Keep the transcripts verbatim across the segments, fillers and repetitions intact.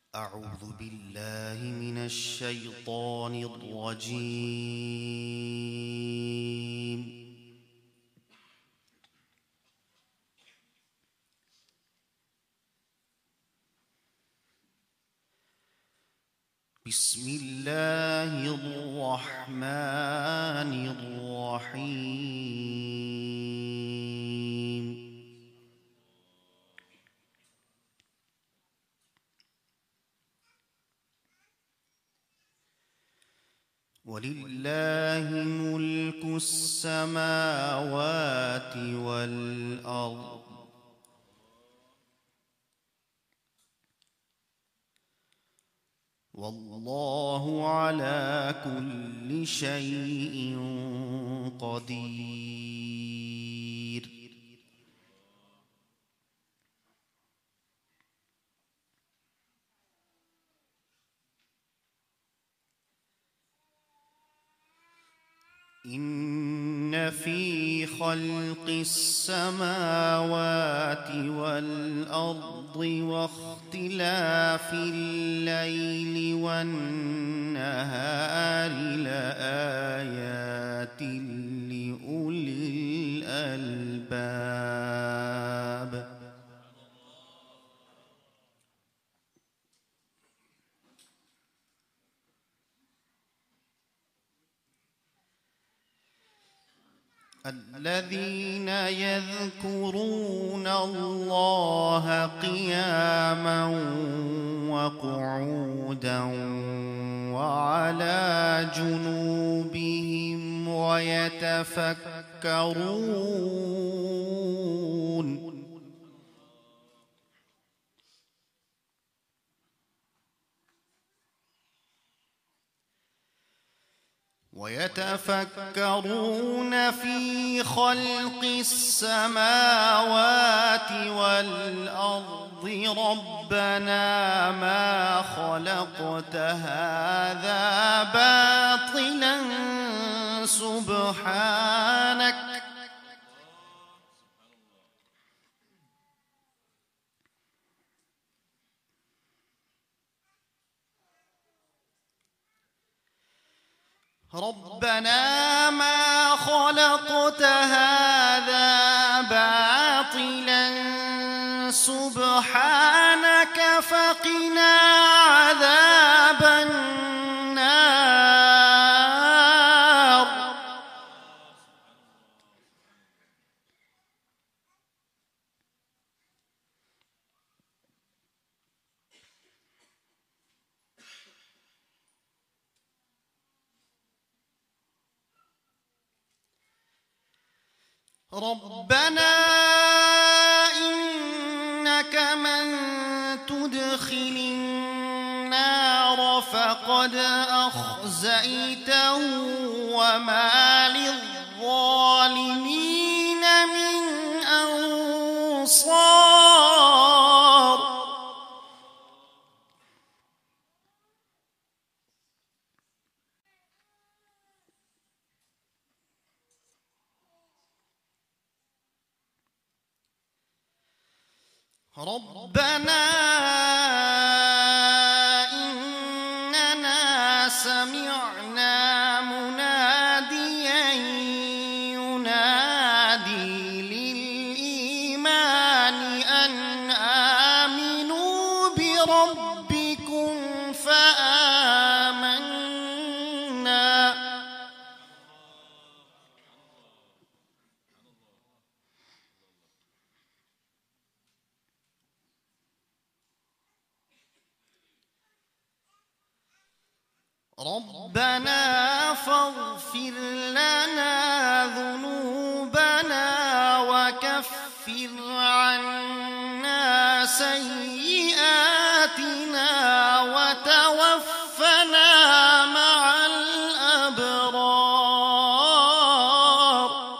أعوذ بالله من الشيطان الرجيم. بسم الله الرحمن الرحيم. ولله ملك السماوات والأرض والله على كل شيء قدير. إن في خلق السماوات والأرض واختلاف الليل والنهار لآيات لأولي الألباب. الذين يذكرون الله قياما وقعودا وعلى جنوبهم ويتفكرون ويتفكرون في خلق السماوات والأرض ربنا ما خلقت هذا باطلا سبحانك ربنا ما خلقت هذا باطلا سبحانك فقنا عذاب النار. ربنا إنك من تدخل النار فقد أخزيته وما للظالمين من أنصار. ربنا إننا سمعنا مناديا ينادي للإيمان أن آمنوا بربكم فآمنا. ربنا فاغفر لنا ذنوبنا وكفر عنا سيئاتنا وتوفنا مع الأبرار.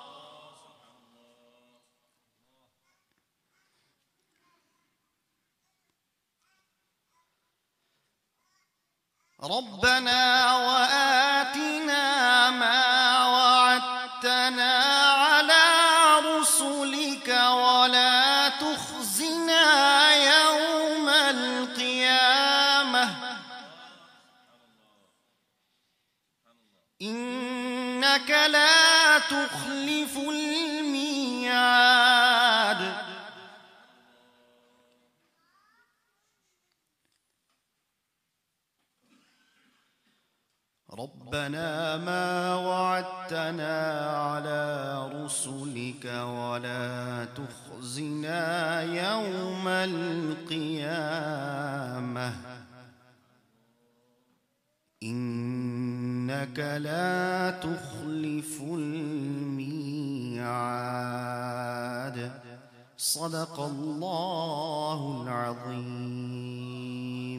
ربنا وآتنا ما وعدتنا على رسلك ولا تخزنا يوم القيامة إنك لا تخلف الميعاد ربنا ما وعدتنا على رسلك ولا تخزنا يوم القيامة إنك لا تخلف الميعاد صدق الله العظيم.